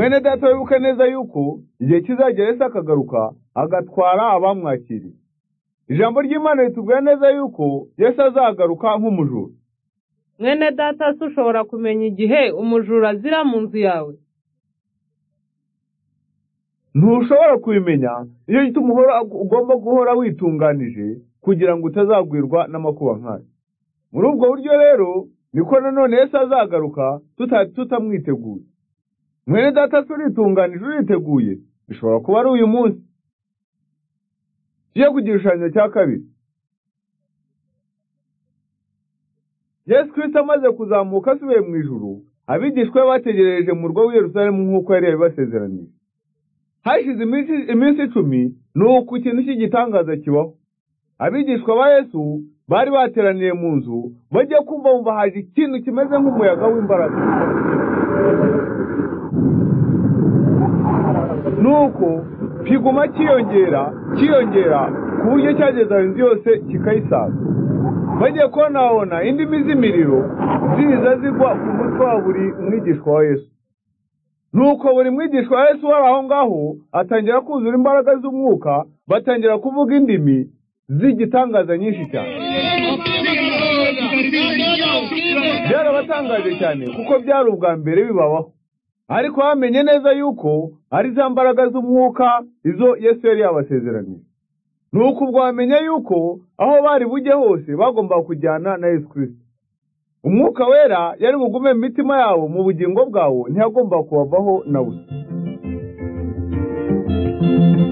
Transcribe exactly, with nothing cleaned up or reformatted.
mwene data wibuke neza yuko igihe kizagera Yesu akagaruka agatwara abamwakiriye. Ijambo ry'Imana ritubwira neza yuko Yesu azagaruka nk'umujura. Mwene data se ushobora kumenya igihe umujura azira mu nzu yawe? Ntushobora kubimenya, iyo gituma ugomba guhora witunganije kugira ngo utazagwirwa n'amakuba nk'ayo. Muri ubwo buryo rero niko nanone Yesu azagaruka tutamwiteguye. Mwene data se uritunganije uriteguye? Bishobora kuba ari uyu munsi. Tujye ku gishushanyo cya kabiri. Yesu Kristo amaze kuzamuka asubiye mu ijuru, abigishwa bategereje mu murwa w'i Yerusalemu nk'uko yari yabibasezeraniye. Hashize iminsi icumi nuko ikintu cy'igitangaza kibaho. Abigishwa ba Yesu bari bateraniye mu nzu, bajya kumva bumva haje ikintu kimeze nk'umuyaga w'imbaraga. Nuko kiguma kiyongera kiyongera ku buryo cyageza inzu yose kikayisaga. Bagiye kubona indimi z'imiriro ziza zigwa ku mutwe wa buri mwigishwa wa Yesu. Nuko buri mwigishwa wa Yesu wari aho ngaho atangira kuzura imbaraga z'umwuka, batangira kuvuga indimi z'igitangaza nyinshi cyane. Byarabatangaje cyane kuko byari ubwa mbere bibabaho. Ariko bamenye neza yuko ari za mbaraga z'umwuka izo Yesu yari yabasezeraniye. Nuko ubwo bamenye yuko aho bari bujye hose bagomba kujyana na Yesu Kristo. Umwuka wera yari bugume mu mitima yabo, mu bugingo bwabo ntiyagomba kubavaho na busa.